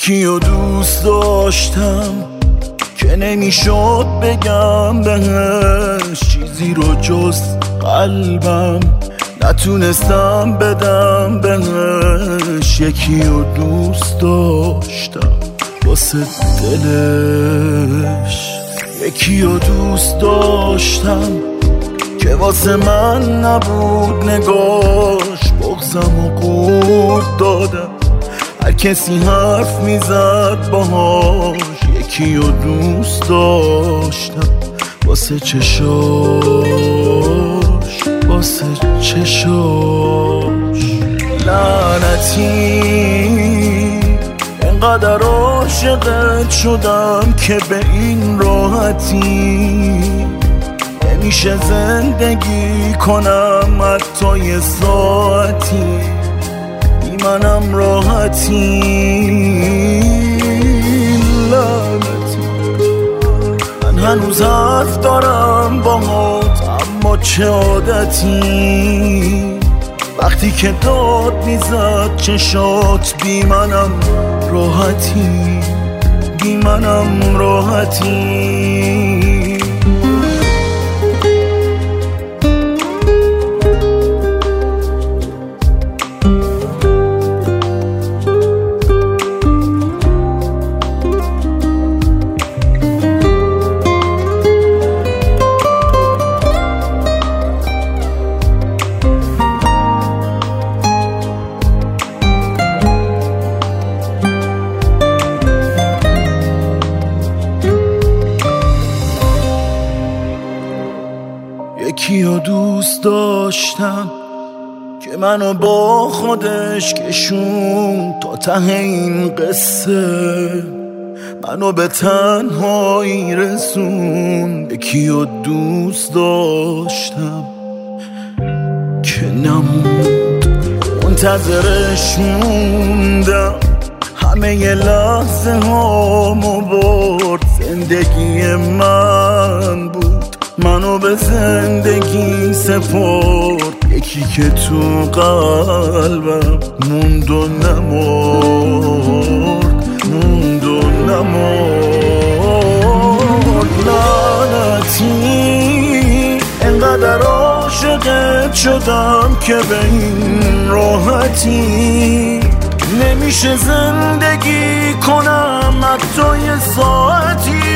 یکی رو دوست داشتم که نمیشد بگم بهش چیزی رو جز قلبم، نتونستم بدم بهش. یکی رو دوست داشتم واسه دلش، یکی رو دوست داشتم که واسه من نبود نگاش. بغضم و قورت دادم هر کسی حرف میزد باهاش. یکی رو دوست داشتم واسه چشاش، واسه چشاش. لعنتی انقدر عاشقت شدم که به این راحتی نمیشه زندگی کنم حتی یه ساعتی. بی منم راحتی، لعنتی. من هنوز حرف دارم باهات، اما چه عادتی وقتی که داد میزد چشات. بی منم راحتی، بی منم راحتی. یکی رو دوست داشتم که منو با خودش کشون تا ته این قصه، منو به تنهایی رسون. یکی رو دوست داشتم که نموند، منتظرش موندم، همه ی لحظه هامو برد. زندگی من بود، منو به زندگی سپرد. یکی که تو قلبم موند و نمرد، موند و نمرد. لعنتی انقدر عاشقت شدم که به این راحتی نمیشه زندگی کنم حتی یه ساعتی.